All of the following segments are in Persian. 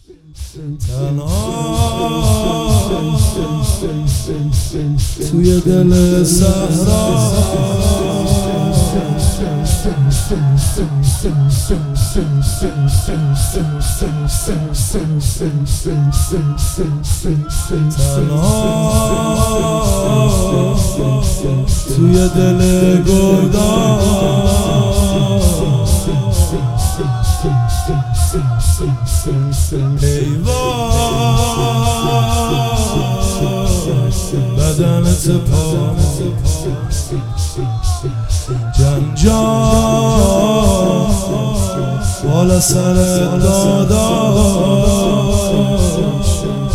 تنها توی دل صحرا تنها توی دل گردان بدنت پا جنجال بالا سر داداش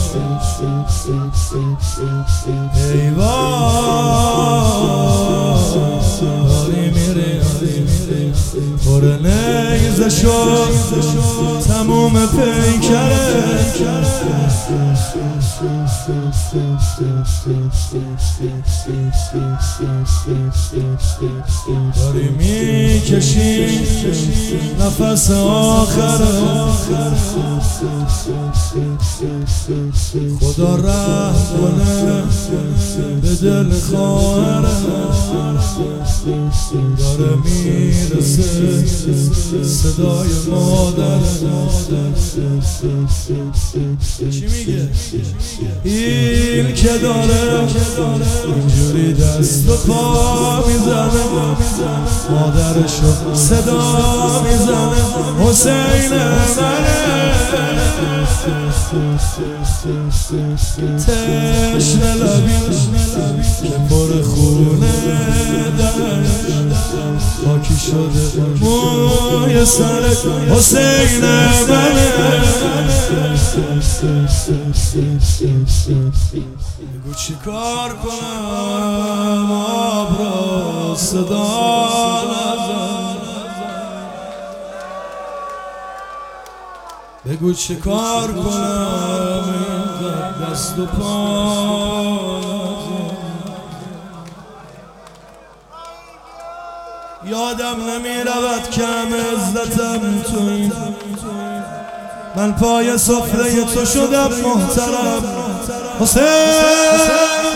داری میری پر نیزه شد تموم پیکره داری میکشی نفس آخره خدا رحم کنه به دل خواهره داره میرسه صدای مادر چی میگه؟ این که داره اینجوری دست و پا میزنه مادرشو صدا میزنه حسین منه تشنه لبی که پر خونه درش خاکی شده موی سرت حسین منه بگو چی کار کنم آب را صدا نزن بگو چی کار کنم اینقدر دست و پا یادم نمیرود کم عزتم توی من پای سفره تو شدم محترم حسین